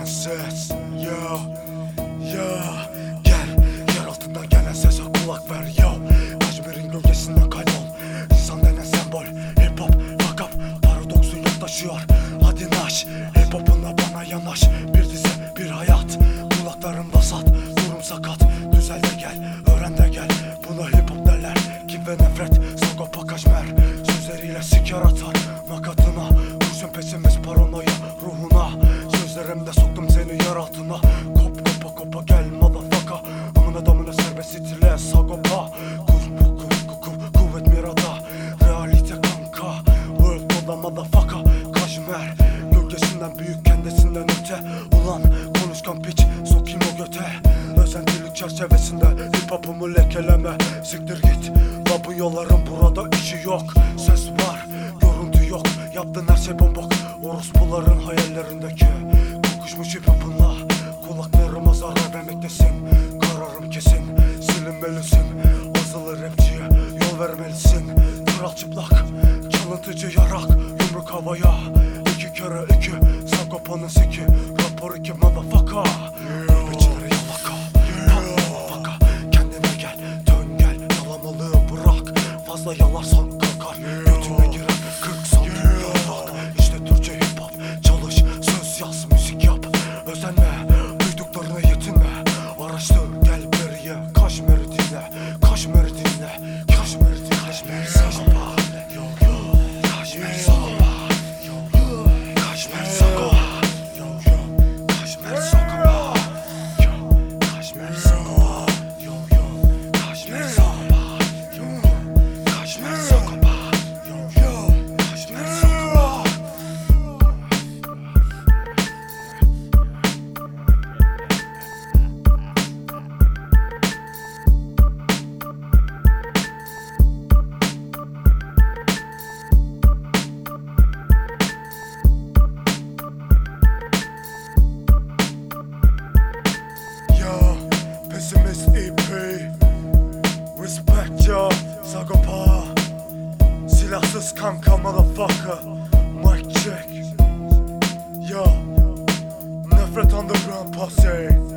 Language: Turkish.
gelen ses. Ya gel, yer altından gelen sese kulak ver. Yo, Kaşmir'in gölgesinden kaybol. İnsan denen sembol, hip hop, fuck up, paradoksu yaklaşıyor. Hadi naş, hip hop'una bana yanaş. Bir dizi, bir hayat, kulaklarımda sat. Durum sakat, düzel de gel, öğren de gel. Buna hip hop derler, kin ve nefret. Sagopa Kajmer, sözleriyle siker atar makatına. Kurşun pesimist paranoya ruhuna. Sözlerimde soktum seni yer altına. Kopa gel motherfucker. Amına damına serbest stile Sagopa. Kuvvet mirada, realite kanka. World moda motherfucker. Kajmer, gölgesinden büyük kendisinden öte. Ulan konuşkan piç, sokayım o göte. Özentilik çerçevesinde hip hop'umu lekeleme. Siktir git, la bu yolların burada işi yok. Ses var, görüntü yok, yaptığın her şey bombok. Orospuların hayallerindeki kokuşmuş hip hop'unla kulaklarıma zarar vermektesin. Kararım kesin, silinmelisin. Azılı rapçiye yol vermelisin. Kral çıplak, çalıntıcı yarak, yumruk havaya. 2 kere 2, Sagopa'nın siki. Rapor 2 motherfucker. Gurbetçilere yalaka, motherfucker. Kendine gel, dön gel, yalamalığı bırak. Fazla yalarsan kalkar, götüne girer 40 santim yarak. İşte Türkçe hip hop, çalış, söz yaz, müzik yap. Özenme, duyduklarına yetinme. Araştır, gel beriye, Kaşmer'i dinle. Kaşmer'i dinle, Kaşmer'i dinle. Kaşmer Sagopa, Kaşmer Sagopa, Kaşmer Sagopa, Kaşmer Sagopa, Kaşmer Sagopa, Kaşmer Sagopa, Kaşmer Sagopa, Kaşmer Sagopa. Pessimist EP, respect ya Sagopa. Silahsız kanka motherfucker. Mic check. Yo, nefret underground posse.